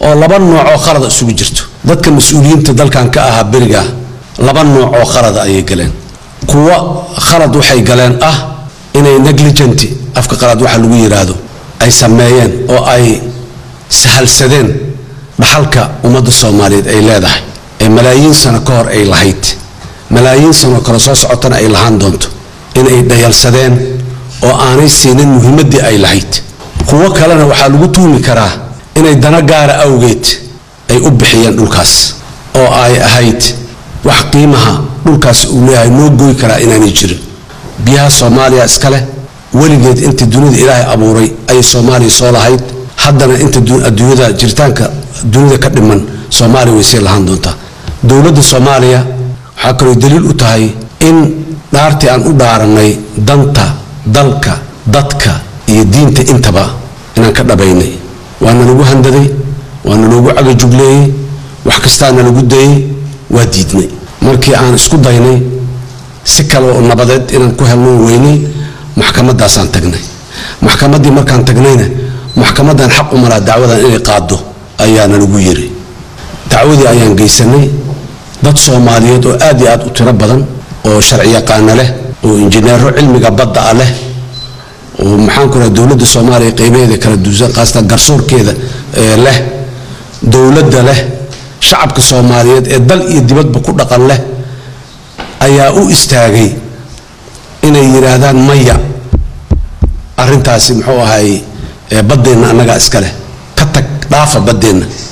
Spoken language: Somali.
oo laba nooc oo khalad isugu jirto dadka mas'uuliyiinta dalkan ka aha beriga laba nooc oo khalad ay galeen kuwa khalad waxay galeen inay negligent afka qalad waxa lagu yiraahdo ay sameeyeen oo ay sahalsadeen dhaxalka ummadda Soomaaliyeed ay leedahay ee malaayiin sano ka hor ay lahayd malaayiin sano kala soo socotana ay lahaan doonto in ay dayalsadeen oo aanay siinin muhiimadii ay lahayd kuwa kalena waxa lagu tuumi karaa inay dana gaar ah awgeed ay u bixiyeen dhulkaas oo ay ahayd wax qiimaha dhulkaas uu leeyahay noo gooy karaa inaanay jirin biyaha Soomaaliya iskale weligeed inta dunida Ilaahay abuuray ay Soomaaliya soo lahayd haddana inta adduunyada jiritaanka dunida ka dhiman Soomaaliya way sii lahaan doontaa dawladda Soomaaliya waxa kale daliil u tahay in dhaartii aan u dhaaranay danta dalka dadka iyo diinta intaba inaan ka dhabaynay waana lagu handaday waana lagu cagajugleeyay wax kastaana lagu dayay waa diidnay markii aan isku daynay si kale oo nabadeed inaan ku helno weynay maxkamadaasaan tagnay maxkamadii markaan tagnayna maxkamadan xaq u mara dacwadan inay qaado ayaana lagu yiri dacwadii ayaan geysanay dad Soomaaliyeed oo aad iyo aad u tiro badan oo sharci yaqaan leh oo injineero cilmiga badda leh oo maxaan ku raad dawladda Soomaaliya qaybaheeda kala duwan qaasatan garsoorkeeda leh dawladda leh shacabka Soomaaliyeed ee dal iyo dibadba ku dhaqan leh ayaa u istaagay inay yiraahdaan maya arintaasi muxuu ahay badeena anaga iska leh ka tag dhaafa badeena